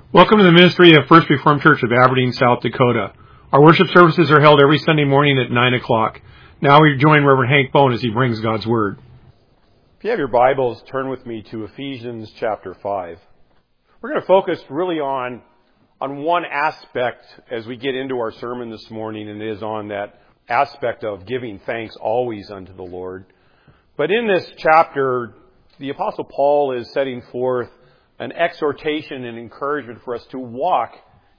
Welcome to the ministry of First Reformed Church of Aberdeen, South Dakota. Our worship services are held every Sunday morning at 9 o'clock. Now we join Reverend Hank Bone as he brings God's Word. If you have your Bibles, turn with me to Ephesians chapter 5. We're going to focus really on one aspect as we get into our sermon this morning, and it is on that aspect of giving thanks always unto the Lord. But in this chapter, the Apostle Paul is setting forth an exhortation and encouragement for us to walk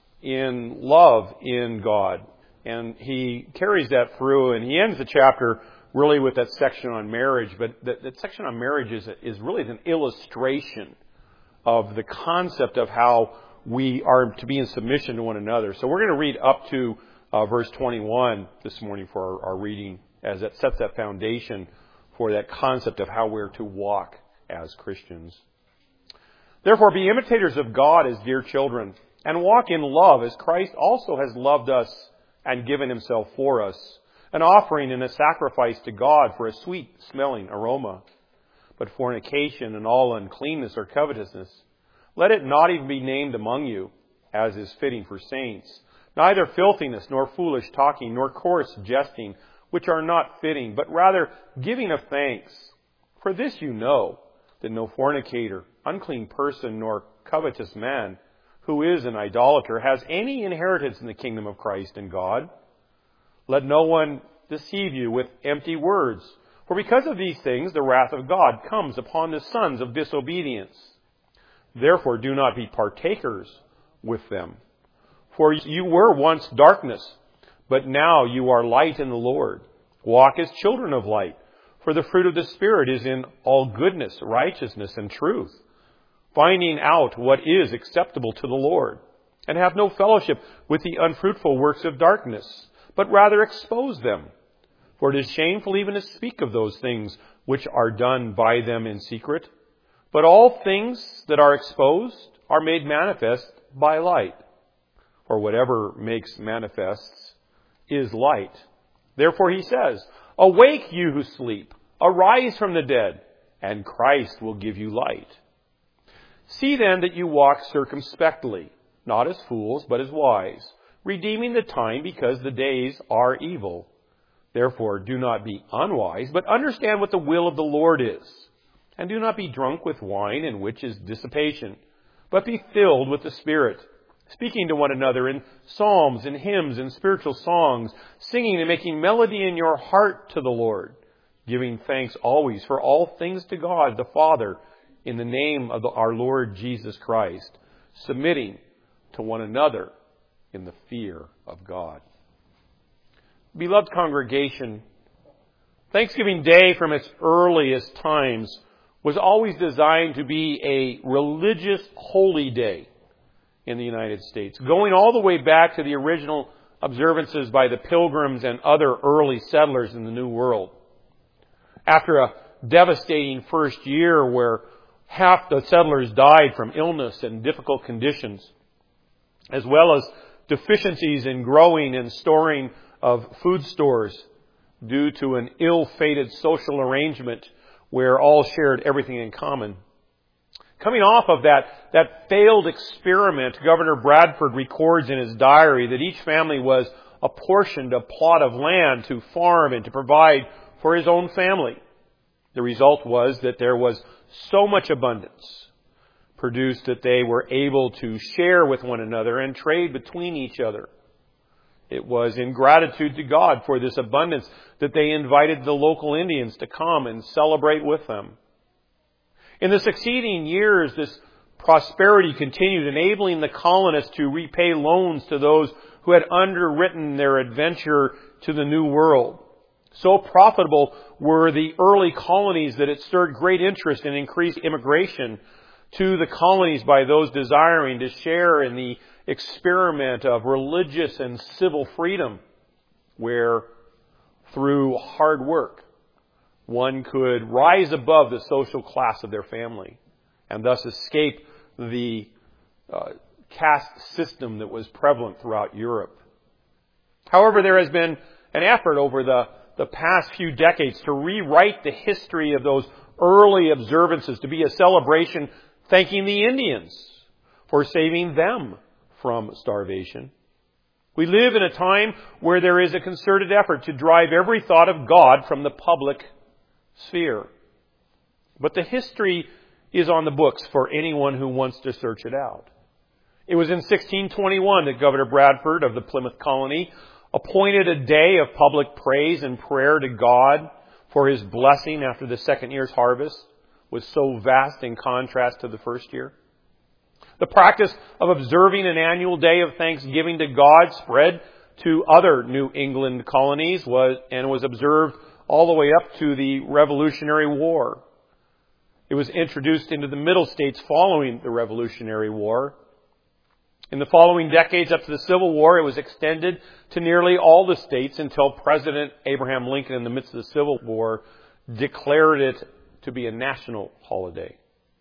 in love in God. And he carries that through, and he ends the chapter really with that section on marriage. But that section on marriage is really an illustration of the concept of how we are to be in submission to one another. So we're going to read up to verse 21 this morning for our reading, as that sets that foundation for that concept of how we're to walk as Christians. Therefore, be imitators of God as dear children, and walk in love as Christ also has loved us and given himself for us, an offering and a sacrifice to God for a sweet-smelling aroma. But fornication and all uncleanness or covetousness, let it not even be named among you, as is fitting for saints. Neither filthiness, nor foolish talking, nor coarse jesting, which are not fitting, but rather giving of thanks. For this you know, that no fornicator, unclean person, nor covetous man, who is an idolater, has any inheritance in the kingdom of Christ and God. Let no one deceive you with empty words, for because of these things the wrath of God comes upon the sons of disobedience. Therefore do not be partakers with them. For you were once darkness, but now you are light in the Lord. Walk as children of light. For the fruit of the Spirit is in all goodness, righteousness, and truth, finding out what is acceptable to the Lord, and have no fellowship with the unfruitful works of darkness, but rather expose them. For it is shameful even to speak of those things which are done by them in secret. But all things that are exposed are made manifest by light. For whatever makes manifest is light. Therefore he says, awake, you who sleep, arise from the dead, and Christ will give you light. See then that you walk circumspectly, not as fools, but as wise, redeeming the time, because the days are evil. Therefore do not be unwise, but understand what the will of the Lord is. And do not be drunk with wine, in which is dissipation, but be filled with the Spirit, speaking to one another in psalms and hymns and spiritual songs, singing and making melody in your heart to the Lord, giving thanks always for all things to God the Father, in the name of our Lord Jesus Christ, submitting to one another in the fear of God. Beloved congregation, Thanksgiving Day from its earliest times was always designed to be a religious holy day in the United States, going all the way back to the original observances by the Pilgrims and other early settlers in the New World. After a devastating first year where half the settlers died from illness and difficult conditions, as well as deficiencies in growing and storing of food stores due to an ill-fated social arrangement where all shared everything in common. Coming off of that failed experiment, Governor Bradford records in his diary that each family was apportioned a plot of land to farm and to provide for his own family. The result was that there was so much abundance produced that they were able to share with one another and trade between each other. It was in gratitude to God for this abundance that they invited the local Indians to come and celebrate with them. In the succeeding years, this prosperity continued, enabling the colonists to repay loans to those who had underwritten their adventure to the New World. So profitable were the early colonies that it stirred great interest and increased immigration to the colonies by those desiring to share in the experiment of religious and civil freedom, where through hard work one could rise above the social class of their family and thus escape the caste system that was prevalent throughout Europe. However, there has been an effort over the past few decades to rewrite the history of those early observances to be a celebration thanking the Indians for saving them from starvation. We live in a time where there is a concerted effort to drive every thought of God from the public sphere. But the history is on the books for anyone who wants to search it out. It was in 1621 that Governor Bradford of the Plymouth colony appointed a day of public praise and prayer to God for His blessing after the second year's harvest was so vast in contrast to the first year. The practice of observing an annual day of thanksgiving to God spread to other New England colonies and was observed all the way up to the Revolutionary War. It was introduced into the Middle States following the Revolutionary War. In the following decades up to the Civil War, it was extended to nearly all the states until President Abraham Lincoln, in the midst of the Civil War, declared it to be a national holiday.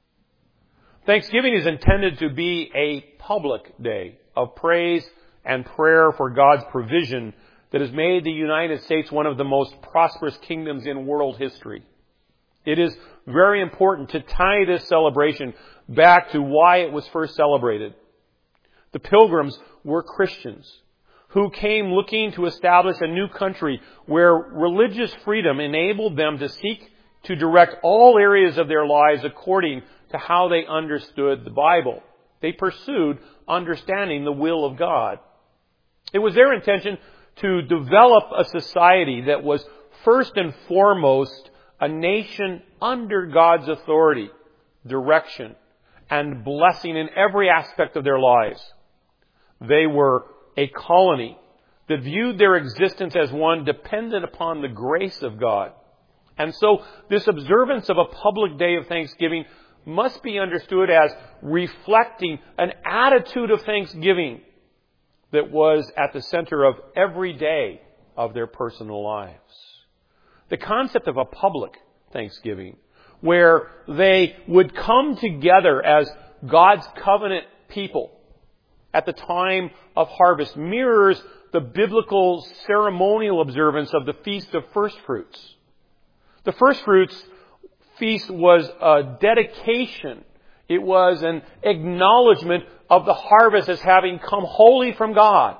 Thanksgiving is intended to be a public day of praise and prayer for God's provision that has made the United States one of the most prosperous kingdoms in world history. It is very important to tie this celebration back to why it was first celebrated. The Pilgrims were Christians who came looking to establish a new country where religious freedom enabled them to seek to direct all areas of their lives according to how they understood the Bible. They pursued understanding the will of God. It was their intention to develop a society that was first and foremost a nation under God's authority, direction, and blessing in every aspect of their lives. They were a colony that viewed their existence as one dependent upon the grace of God. And so this observance of a public day of thanksgiving must be understood as reflecting an attitude of thanksgiving that was at the center of every day of their personal lives. The concept of a public thanksgiving, where they would come together as God's covenant people at the time of harvest, mirrors the biblical ceremonial observance of the Feast of First Fruits. The First Fruits feast was a dedication. It was an acknowledgement of the harvest as having come wholly from God,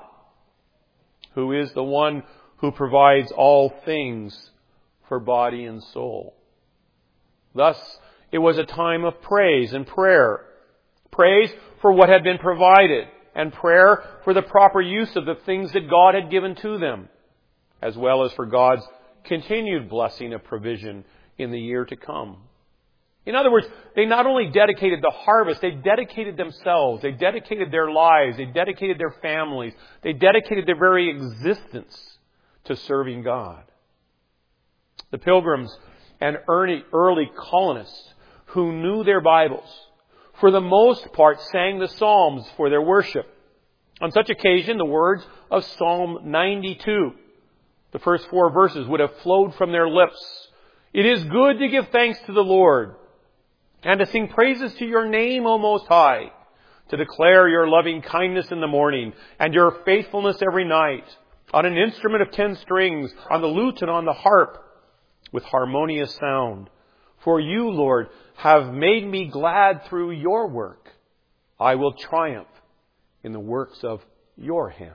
who is the one who provides all things for body and soul. Thus, it was a time of praise and prayer. Praise for what had been provided, and prayer for the proper use of the things that God had given to them, as well as for God's continued blessing of provision in the year to come. In other words, they not only dedicated the harvest, they dedicated themselves, they dedicated their lives, they dedicated their families, they dedicated their very existence to serving God. The Pilgrims and early colonists who knew their Bibles, for the most part, sang the Psalms for their worship. On such occasion, the words of Psalm 92, the first 4 verses, would have flowed from their lips. It is good to give thanks to the Lord, and to sing praises to your name, O Most High, to declare your loving kindness in the morning, and your faithfulness every night, on an instrument of 10 strings, on the lute and on the harp, with harmonious sound. For you, Lord, have made me glad through your work. I will triumph in the works of your hands.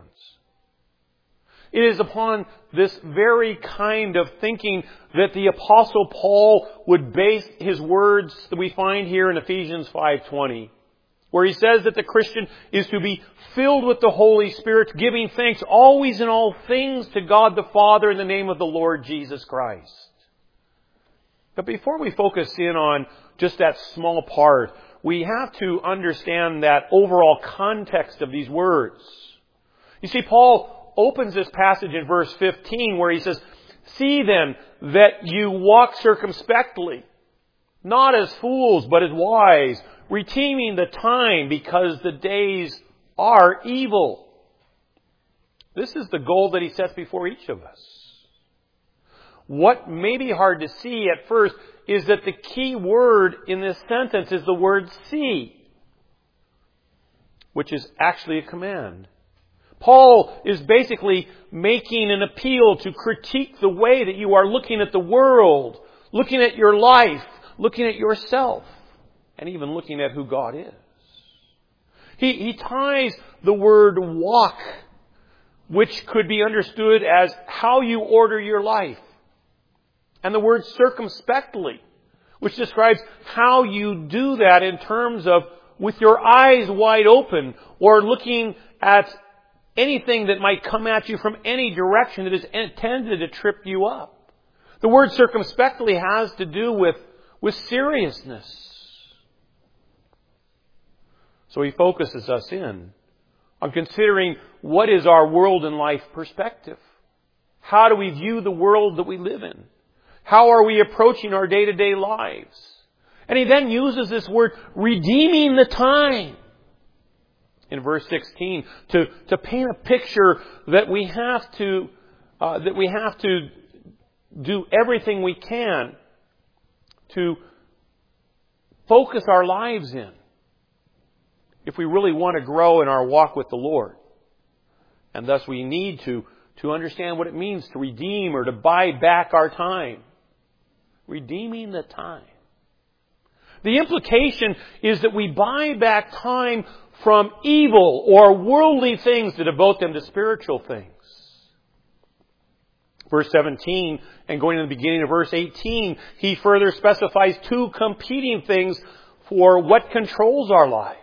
It is upon this very kind of thinking that the Apostle Paul would base his words that we find here in Ephesians 5:20, where he says that the Christian is to be filled with the Holy Spirit, giving thanks always in all things to God the Father in the name of the Lord Jesus Christ. But before we focus in on just that small part, we have to understand that overall context of these words. You see, Paul opens this passage in verse 15 where he says, "See then that you walk circumspectly, not as fools, but as wise, redeeming the time because the days are evil." This is the goal that he sets before each of us. What may be hard to see at first is that the key word in this sentence is the word see, which is actually a command. Paul is basically making an appeal to critique the way that you are looking at the world, looking at your life, looking at yourself, and even looking at who God is. He ties the word walk, which could be understood as how you order your life, and the word circumspectly, which describes how you do that in terms of with your eyes wide open or looking at anything that might come at you from any direction that is intended to trip you up. The word circumspectly has to do with seriousness. So he focuses us in on considering what is our world and life perspective. How do we view the world that we live in? How are we approaching our day-to-day lives? And he then uses this word, redeeming the time, in verse 16, to paint a picture that we have to do everything we can to focus our lives in, if we really want to grow in our walk with the Lord. And thus we need to understand what it means to redeem or to buy back our time. Redeeming the time. The implication is that we buy back time from evil or worldly things to devote them to spiritual things. Verse 17 and going to the beginning of verse 18, he further specifies two competing things for what controls our lives.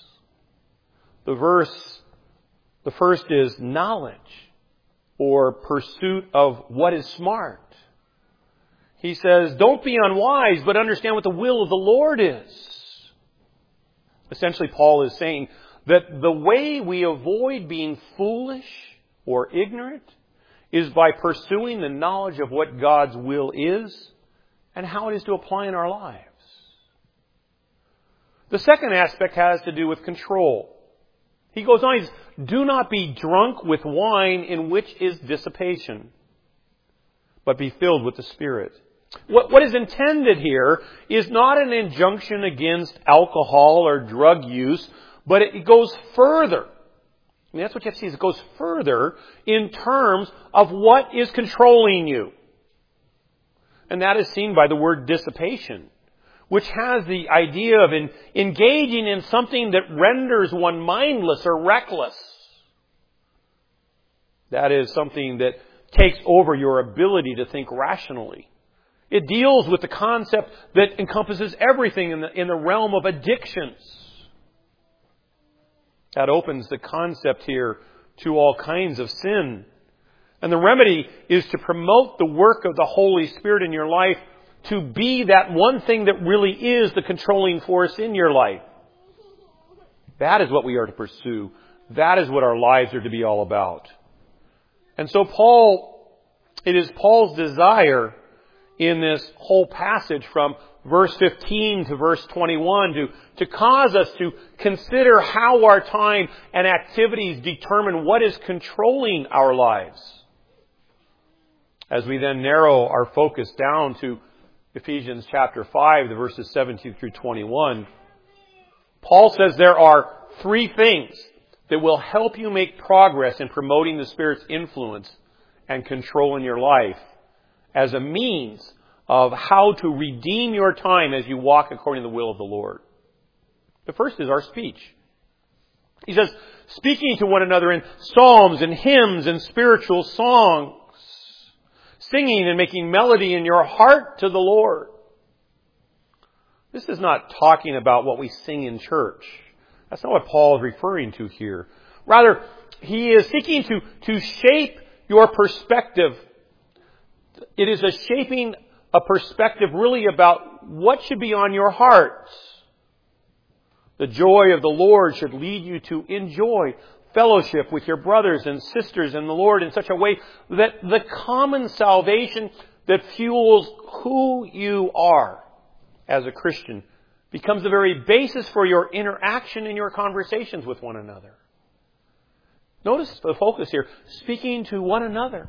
The first is knowledge or pursuit of what is smart. He says, don't be unwise, but understand what the will of the Lord is. Essentially, Paul is saying that the way we avoid being foolish or ignorant is by pursuing the knowledge of what God's will is and how it is to apply in our lives. The second aspect has to do with control. He goes on, he says, do not be drunk with wine in which is dissipation, but be filled with the Spirit. What is intended here is not an injunction against alcohol or drug use, but it goes further. I mean, that's what you have to see. It goes further in terms of what is controlling you. And that is seen by the word dissipation, which has the idea of engaging in something that renders one mindless or reckless. That is something that takes over your ability to think rationally. It deals with the concept that encompasses everything in the realm of addictions. That opens the concept here to all kinds of sin. And the remedy is to promote the work of the Holy Spirit in your life to be that one thing that really is the controlling force in your life. That is what we are to pursue. That is what our lives are to be all about. And so it is Paul's desire in this whole passage from verse 15 to verse 21 to cause us to consider how our time and activities determine what is controlling our lives. As we then narrow our focus down to Ephesians chapter 5, the verses 17 through 21, Paul says there are three things that will help you make progress in promoting the Spirit's influence and control in your life as a means of how to redeem your time as you walk according to the will of the Lord. The first is our speech. He says, speaking to one another in psalms and hymns and spiritual songs, singing and making melody in your heart to the Lord. This is not talking about what we sing in church. That's not what Paul is referring to here. Rather, he is seeking to shape your perspective. It is a shaping a perspective really about what should be on your hearts. The joy of the Lord should lead you to enjoy fellowship with your brothers and sisters in the Lord in such a way that the common salvation that fuels who you are as a Christian becomes the very basis for your interaction and your conversations with one another. Notice the focus here, speaking to one another.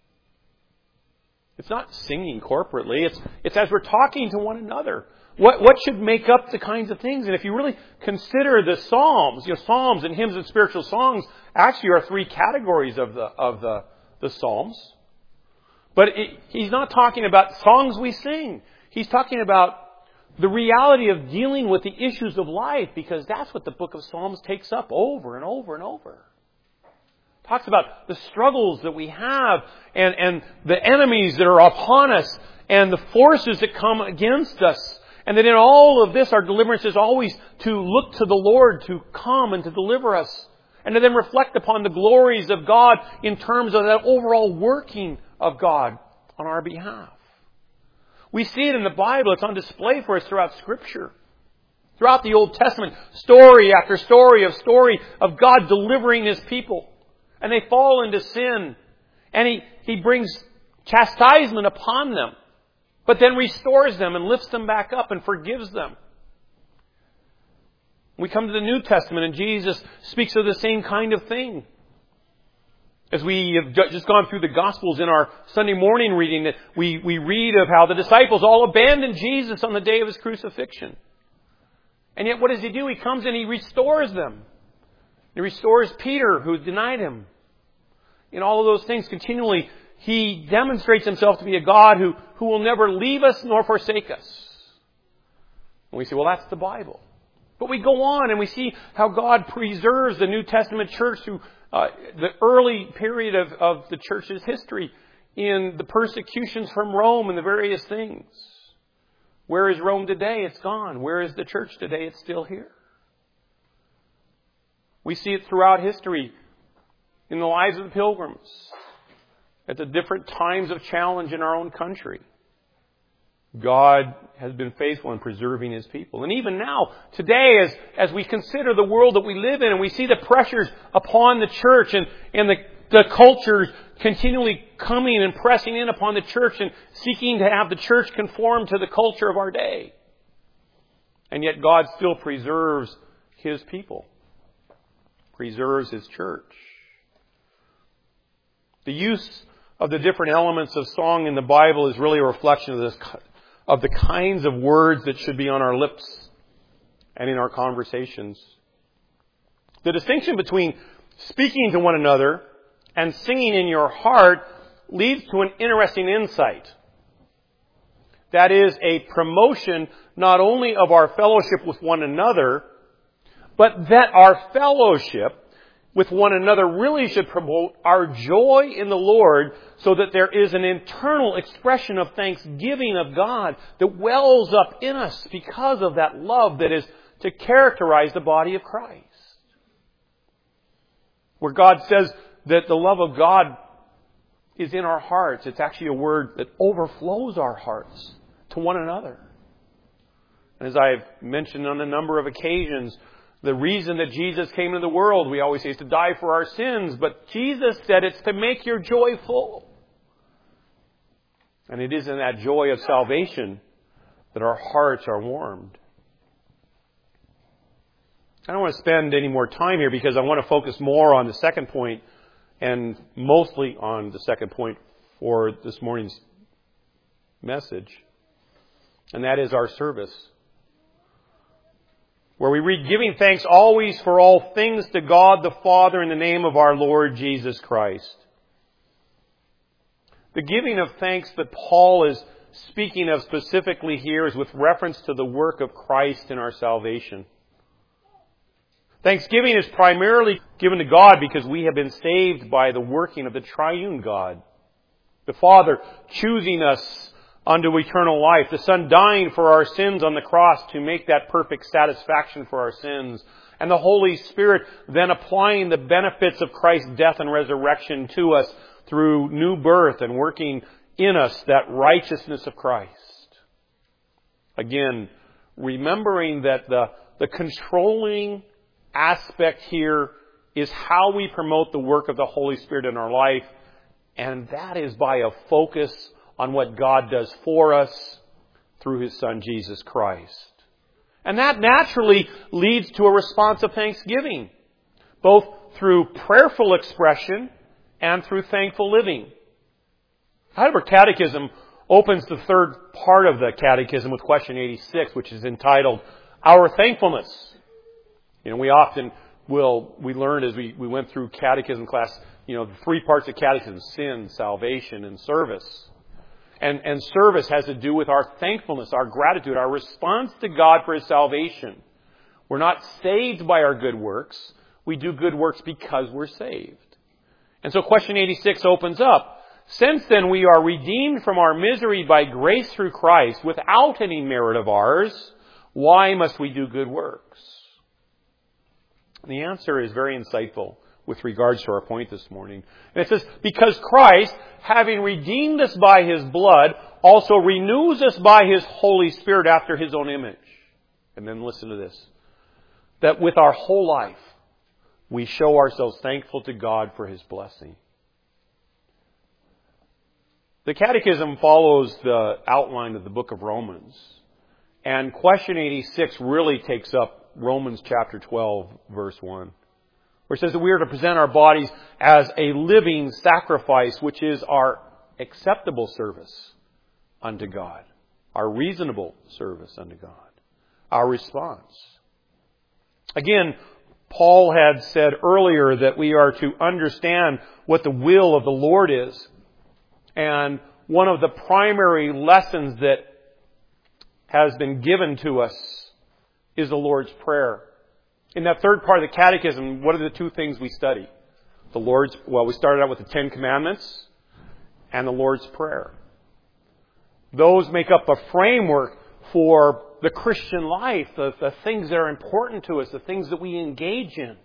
It's not singing corporately. It's as we're talking to one another. What should make up the kinds of things? And if you really consider the Psalms, Psalms and hymns and spiritual songs actually are three categories of the Psalms. But he's not talking about songs we sing. He's talking about the reality of dealing with the issues of life, because that's what the book of Psalms takes up over and over and over. It talks about the struggles that we have and the enemies that are upon us and the forces that come against us. And that in all of this, our deliverance is always to look to the Lord to come and to deliver us. And to then reflect upon the glories of God in terms of that overall working of God on our behalf. We see it in the Bible. It's on display for us throughout Scripture. Throughout the Old Testament, story after story of God delivering His people. And they fall into sin. And He brings chastisement upon them. But then restores them and lifts them back up and forgives them. We come to the New Testament and Jesus speaks of the same kind of thing. As we have just gone through the Gospels in our Sunday morning reading, that we read of how the disciples all abandoned Jesus on the day of His crucifixion. And yet what does He do? He comes and He restores them. He restores Peter, who denied Him. In all of those things, continually, He demonstrates Himself to be a God who will never leave us nor forsake us. And we say, well, that's the Bible. But we go on and we see how God preserves the New Testament church through the early period of the church's history in the persecutions from Rome and the various things. Where is Rome today? It's gone. Where is the church today? It's still here. We see it throughout history in the lives of the pilgrims, at the different times of challenge in our own country. God has been faithful in preserving His people. And even now, today, as we consider the world that we live in and we see the pressures upon the church and the cultures continually coming and pressing in upon the church and seeking to have the church conform to the culture of our day. And yet God still preserves His people, preserves His church. The use of the different elements of song in the Bible is really a reflection of the kinds of words that should be on our lips and in our conversations. The distinction between speaking to one another and singing in your heart leads to an interesting insight. That is a promotion not only of our fellowship with one another, but that our fellowship with one another really should promote our joy in the Lord, so that there is an internal expression of thanksgiving of God that wells up in us because of that love that is to characterize the body of Christ. Where God says that the love of God is in our hearts, it's actually a word that overflows our hearts to one another. And as I've mentioned on a number of occasions, the reason that Jesus came into the world, we always say, is to die for our sins. But Jesus said it's to make your joy full. And it is in that joy of salvation that our hearts are warmed. I don't want to spend any more time here because I want to focus more on the second point, and mostly on the second point for this morning's message. And that is our service. Where we read, giving thanks always for all things to God the Father in the name of our Lord Jesus Christ. The giving of thanks that Paul is speaking of specifically here is with reference to the work of Christ in our salvation. Thanksgiving is primarily given to God because we have been saved by the working of the triune God. The Father choosing us unto eternal life. The Son dying for our sins on the cross to make that perfect satisfaction for our sins. And the Holy Spirit then applying the benefits of Christ's death and resurrection to us through new birth and working in us that righteousness of Christ. Again, remembering that the controlling aspect here is how we promote the work of the Holy Spirit in our life. And that is by a focus on what God does for us through His Son, Jesus Christ. And that naturally leads to a response of thanksgiving, both through prayerful expression and through thankful living. Heidelberg Catechism opens the third part of the Catechism with question 86, which is entitled, Our Thankfulness. We learned as we went through catechism class, the three parts of catechism: sin, salvation, and service. And service has to do with our thankfulness, our gratitude, our response to God for His salvation. We're not saved by our good works. We do good works because we're saved. And so question 86 opens up. Since then we are redeemed from our misery by grace through Christ without any merit of ours, why must we do good works? And the answer is very insightful with regards to our point this morning. And it says, because Christ, having redeemed us by His blood, also renews us by His Holy Spirit after His own image. And then listen to this. That with our whole life, we show ourselves thankful to God for His blessing. The Catechism follows the outline of the book of Romans. And question 86 really takes up Romans chapter 12, verse 1. Where it says that we are to present our bodies as a living sacrifice, which is our acceptable service unto God. Our reasonable service unto God. Our response. Again, Paul had said earlier that we are to understand what the will of the Lord is. And one of the primary lessons that has been given to us is the Lord's Prayer. In that third part of the Catechism, what are the two things we study? We started out with the Ten Commandments and the Lord's Prayer. Those make up a framework for the Christian life, the things that are important to us, the things that we engage in.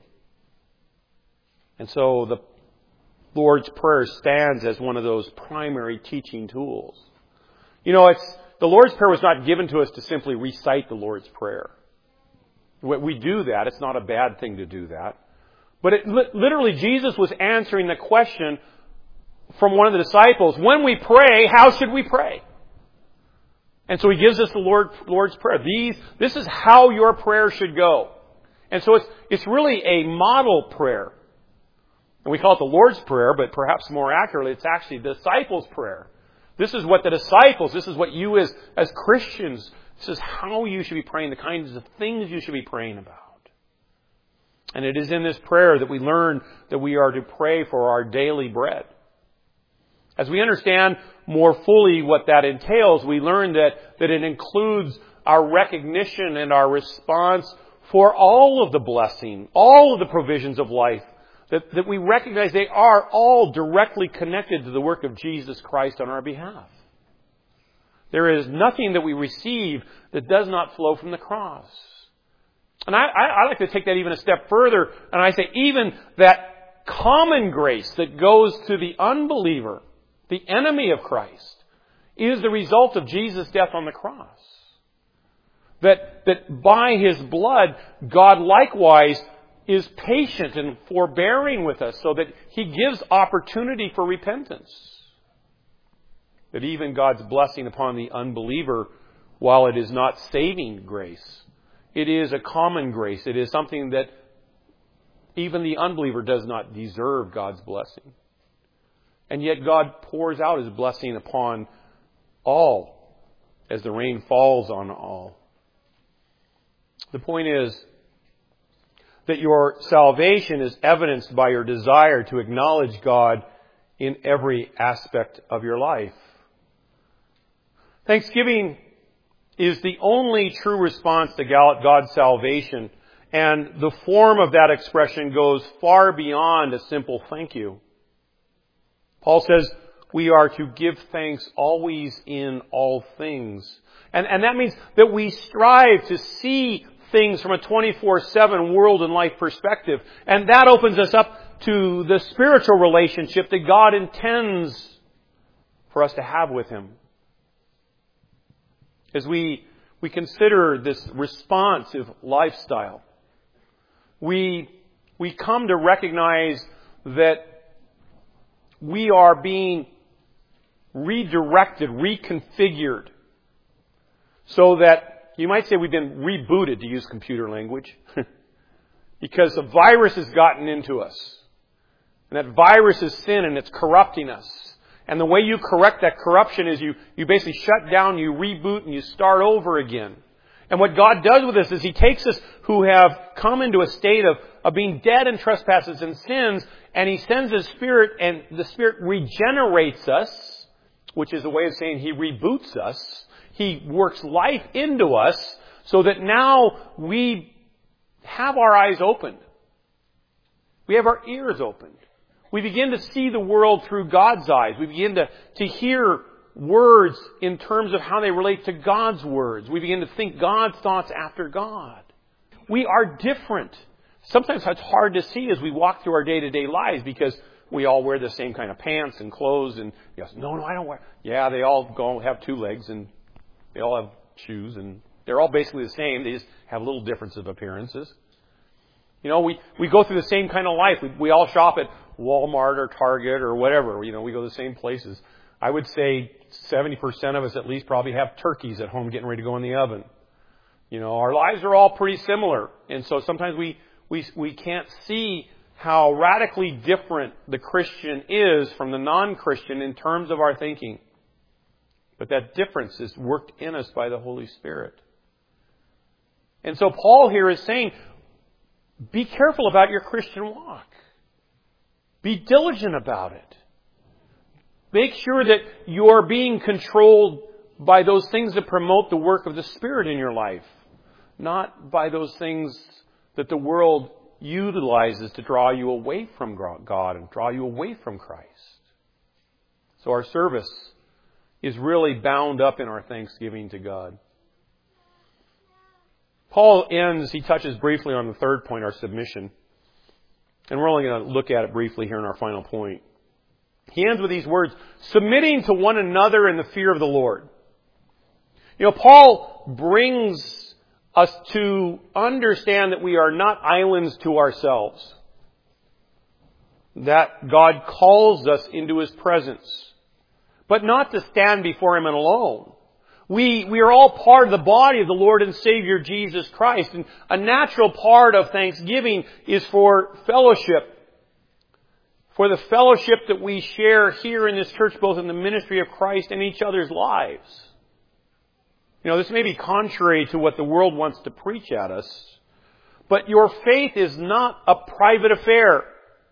And so the Lord's Prayer stands as one of those primary teaching tools. You know, the Lord's Prayer was not given to us to simply recite the Lord's Prayer. We do that. It's not a bad thing to do that. But literally, Jesus was answering the question from one of the disciples, when we pray, how should we pray? And so He gives us the Lord's Prayer. This is how your prayer should go. And so it's really a model prayer. And we call it the Lord's Prayer, but perhaps more accurately, it's actually the disciples' prayer. This is what you as Christians, this is how you should be praying, the kinds of things you should be praying about. And it is in this prayer that we learn that we are to pray for our daily bread. As we understand more fully what that entails, we learn that it includes our recognition and our response for all of the blessing, all of the provisions of life, that we recognize they are all directly connected to the work of Jesus Christ on our behalf. There is nothing that we receive that does not flow from the cross. And I like to take that even a step further, and I say even that common grace that goes to the unbeliever, the enemy of Christ, is the result of Jesus' death on the cross. That by His blood, God likewise is patient and forbearing with us so that He gives opportunity for repentance. That even God's blessing upon the unbeliever, while it is not saving grace, it is a common grace. It is something that even the unbeliever does not deserve God's blessing. And yet God pours out His blessing upon all as the rain falls on all. The point is that your salvation is evidenced by your desire to acknowledge God in every aspect of your life. Thanksgiving is the only true response to God's salvation, and the form of that expression goes far beyond a simple thank you. Paul says we are to give thanks always in all things. And that means that we strive to see things from a 24/7 world and life perspective. And that opens us up to the spiritual relationship that God intends for us to have with Him. As we consider this responsive lifestyle, we come to recognize that we are being redirected, reconfigured, so that you might say we've been rebooted, to use computer language, because a virus has gotten into us. And that virus is sin and it's corrupting us. And the way you correct that corruption is you basically shut down, you reboot, and you start over again. And what God does with us is He takes us who have come into a state of being dead in trespasses and sins, and He sends His Spirit, and the Spirit regenerates us which is a way of saying He reboots us. He works life into us so that now we have our eyes opened. We have our ears opened. We begin to see the world through God's eyes. We begin to hear words in terms of how they relate to God's words. We begin to think God's thoughts after God. We are different. Sometimes it's hard to see as we walk through our day-to-day lives because we all wear the same kind of pants and clothes. And you go, no, I don't wear. Yeah, they all have 2 legs and they all have shoes and they're all basically the same. They just have little difference of appearances. You know, we go through the same kind of life. We all shop at Walmart or Target or whatever. You know, we go to the same places. I would say 70% of us at least probably have turkeys at home getting ready to go in the oven. You know, our lives are all pretty similar. And so sometimes we can't see how radically different the Christian is from the non-Christian in terms of our thinking. But that difference is worked in us by the Holy Spirit. And so Paul here is saying, be careful about your Christian walk. Be diligent about it. Make sure that you're being controlled by those things that promote the work of the Spirit in your life, not by those things that the world utilizes to draw you away from God and draw you away from Christ. So our service is really bound up in our thanksgiving to God. Paul ends, he touches briefly on the third point, our submission. And we're only going to look at it briefly here in our final point. He ends with these words, submitting to one another in the fear of the Lord. You know, Paul brings us to understand that we are not islands to ourselves. That God calls us into His presence. But not to stand before Him alone. We are all part of the body of the Lord and Savior Jesus Christ. And a natural part of thanksgiving is for fellowship. For the fellowship that we share here in this church, both in the ministry of Christ and each other's lives. You know, this may be contrary to what the world wants to preach at us. But your faith is not a private affair.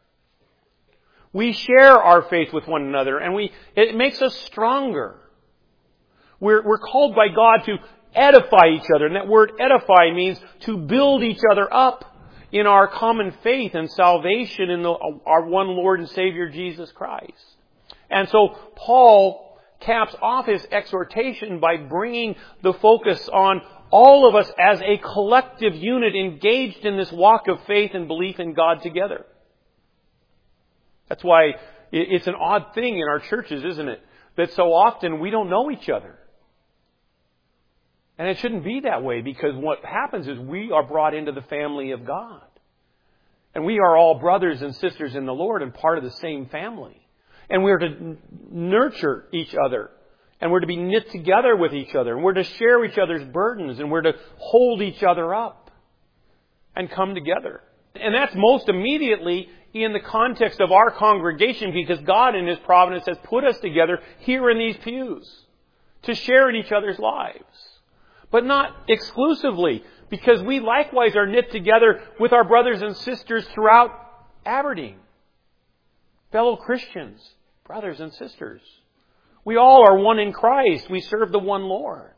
We share our faith with one another and it makes us stronger. We're called by God to edify each other. And that word edify means to build each other up in our common faith and salvation in our one Lord and Savior, Jesus Christ. And so Paul caps off his exhortation by bringing the focus on all of us as a collective unit engaged in this walk of faith and belief in God together. That's why it's an odd thing in our churches, isn't it? That so often we don't know each other. And it shouldn't be that way because what happens is we are brought into the family of God. And we are all brothers and sisters in the Lord and part of the same family. And we're to nurture each other. And we're to be knit together with each other. And we're to share each other's burdens. And we're to hold each other up and come together. And that's most immediately in the context of our congregation because God in His providence has put us together here in these pews to share in each other's lives. But not exclusively, because we likewise are knit together with our brothers and sisters throughout Aberdeen. Fellow Christians, brothers and sisters. We all are one in Christ. We serve the one Lord.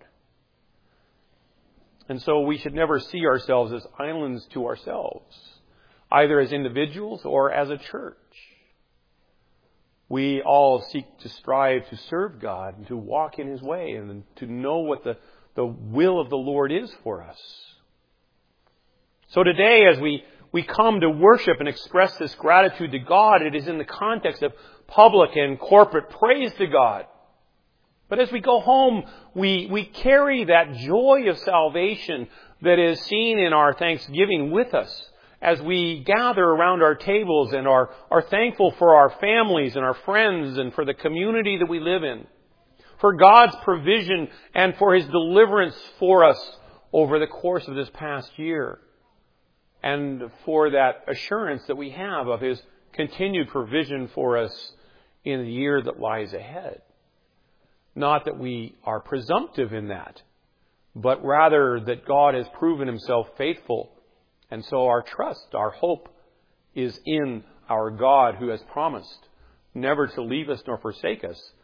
And so we should never see ourselves as islands to ourselves, either as individuals or as a church. We all seek to strive to serve God and to walk in His way and to know what the will of the Lord is for us. So today, as we come to worship and express this gratitude to God, it is in the context of public and corporate praise to God. But as we go home, we carry that joy of salvation that is seen in our thanksgiving with us as we gather around our tables and are thankful for our families and our friends and for the community that we live in, for God's provision and for His deliverance for us over the course of this past year, and for that assurance that we have of His continued provision for us in the year that lies ahead. Not that we are presumptive in that, but rather that God has proven Himself faithful. And so our trust, our hope is in our God who has promised never to leave us nor forsake us,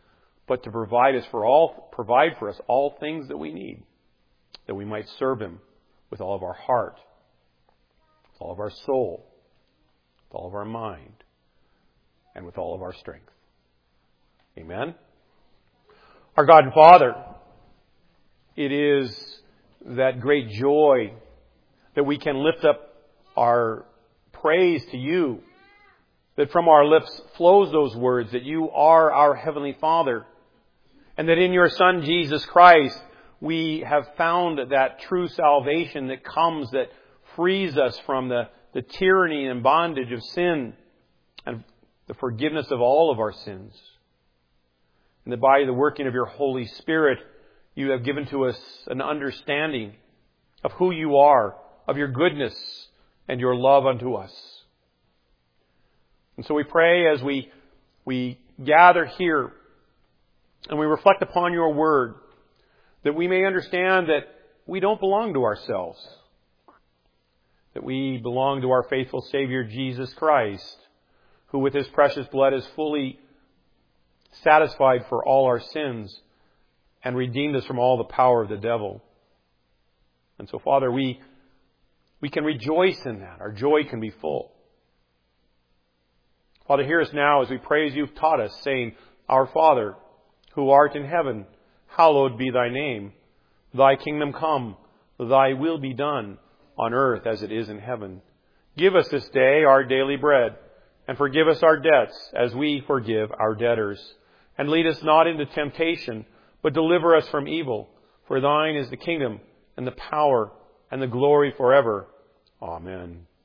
but to provide for us all things that we need, that we might serve Him with all of our heart, with all of our soul, with all of our mind, and with all of our strength. Amen? Our God and Father, it is that great joy that we can lift up our praise to You, that from our lips flows those words, that You are our Heavenly Father, and that in Your Son, Jesus Christ, we have found that true salvation that comes, that frees us from the tyranny and bondage of sin and the forgiveness of all of our sins. And that by the working of Your Holy Spirit, You have given to us an understanding of who You are, of Your goodness and Your love unto us. And so we pray as we gather here and we reflect upon Your Word, that we may understand that we don't belong to ourselves, that we belong to our faithful Savior Jesus Christ, who with His precious blood has fully satisfied for all our sins and redeemed us from all the power of the devil. And so, Father, we can rejoice in that. Our joy can be full. Father, hear us now as we pray as You've taught us, saying, Our Father, who art in heaven, hallowed be Thy name. Thy kingdom come, Thy will be done, on earth as it is in heaven. Give us this day our daily bread, and forgive us our debts as we forgive our debtors. And lead us not into temptation, but deliver us from evil. For Thine is the kingdom, and the power, and the glory forever. Amen.